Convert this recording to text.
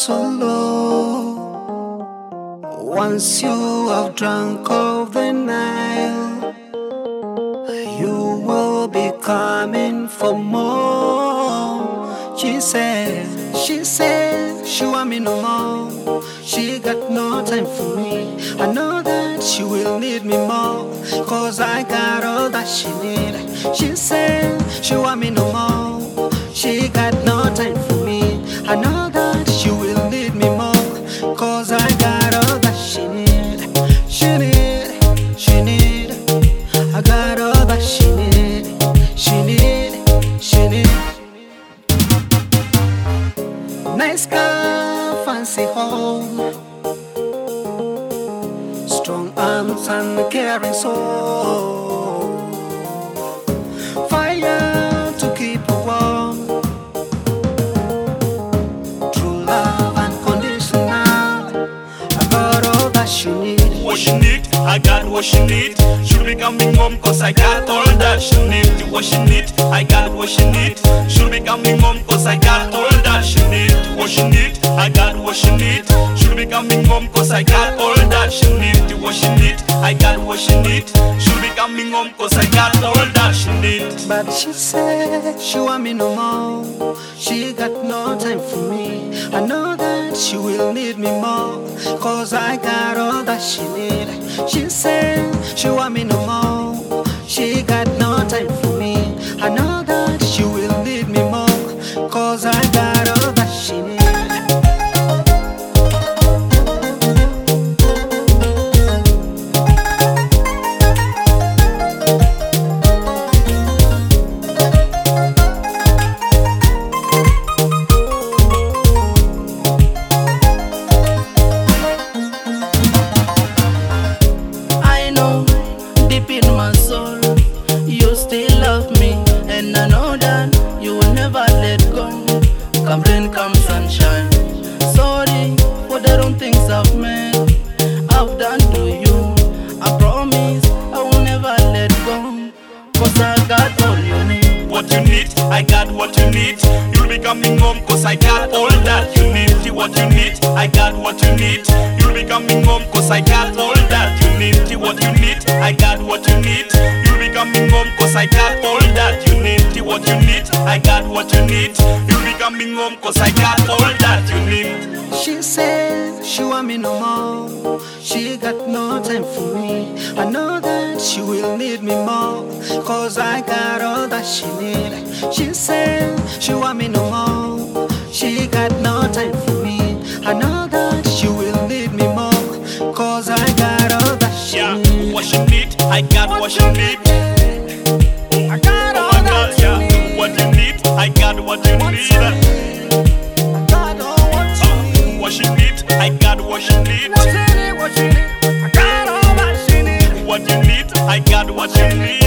so low. Once you have drunk of the Nile, you will be coming for more. She said she want me no more. She got no time for me. I know that she will need me more, cause I got all that she need. She said she want me no more. She got no time for me. I know that she will need me more, cause I got all that she need. She need. I got all that she need. She need. Nice car, fancy home, strong arms and caring soul, fire to keep her warm, true love unconditional. I got all that she need. What she need, I got what she need. She'll be coming home cause I got all that she need. What she need, I got what she need. She'll be coming home cause I got all that she need. What she need, I got what she need. She'll be coming home cause I got all that she need. What she need, I got what she need. She'll be coming home cause I got all that she need. But she said she want me no more. She got no time for me. I know that she will need me more, cause I got all that she need. She said she want me no more. She got no time for me. I know that she will need me more, cause I got all that she need. In my soul, you still love me, and I know that you will never let go. Come rain, come sunshine. Sorry for the wrong things I've made, I've done to you. I promise I will never let go, cause I got all you need. What you need, I got what you need. You'll be coming home cause I got all that you need. What you need, I got what you need. You'll be coming home cause I got all that you need. What you need, I got what you need. You'll be coming home cause I got all that you need. What you need, I got what you need. You'll be coming home cause I got all that you need. She said she want me no more. She got no time for me. I know that she will need me more, cause I got all that she need. She said she want me no more. She got no time for me. I know that she will need me more, cause I got all that she need. What she need, I got what she need. I got all that she need. What you need, I got what you need. I got all what you need. What she need, I got what she need. What you need, I got all that she need. What you need, I got what you need.